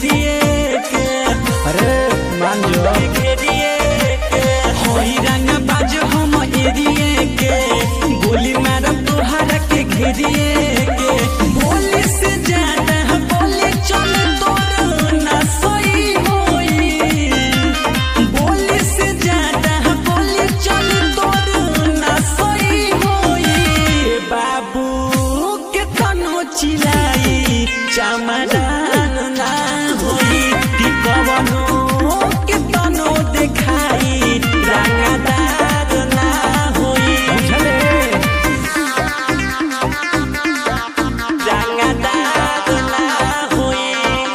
घेरिए के। अरे मान जो घेरिए के होई रंग बाज हम एरिए के। गोली मारम तोहरा के घेरिए के। बोले से ज्यादा बोले चल तोर ना सही होई। बोले से ज्यादा बोले चल तोर ना सही होई। बाबू के तनो चिलाई चमरान ना होई। कि कवनो के तनो देखाई रंगदार ना होई। रंगदार ना होई।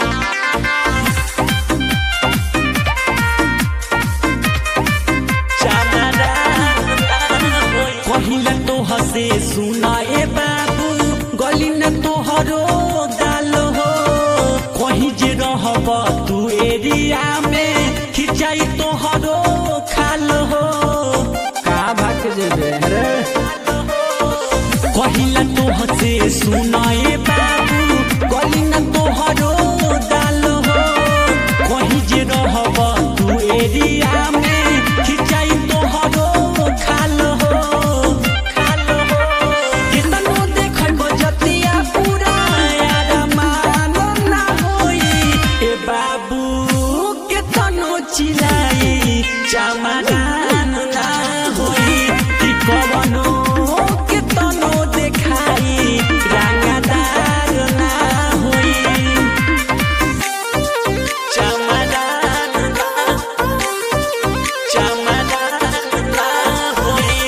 कहिला तो हसे सुनाए बाबू गली न तोहरो गाल हो। कहीं जे रहब तू एरिया में खिंचाई तोहरो खाल हो। का भाग जेबे अरे कहिला तो हसे सुनाए बाबू गली न तोहरो गाल हो। कहीं जे रहब तू एरिया में खिंचाई तोहरो खाल हो। कितनो देखब जतिया पूरा यार मान ना होई। ए बाबू कितनो चिलाई चमरान ना होई। कि कवनो कितनो देखाई रंगदार ना होई। चमरान ना होई।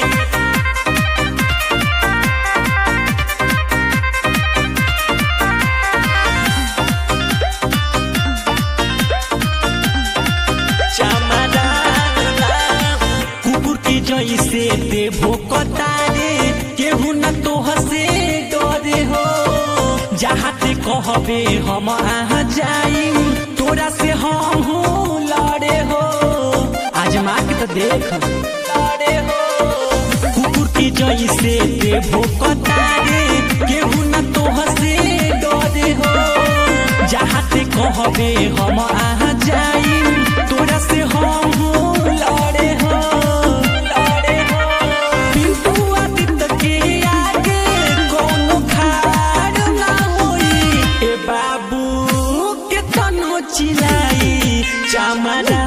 कुकुर की जैसे देवो कतारे केहू न तो हसे डरे हो। जहाँ ते कहबे हम आ जाइम तोरा से हम हूँ लड़े हो। आजमा के तो देख लड़े हो। कुकुर की जैसे देवो कतारे केहू न तो हसे डरे हो। जहाँ ते कहबे हम आ जाइम तोरा से हम हूँ लड़े हो। लड़े हो पिंटू आदित्य के आगे कोनो खाड़ ना होई। ए बाबू के तनो चिलाई चमरा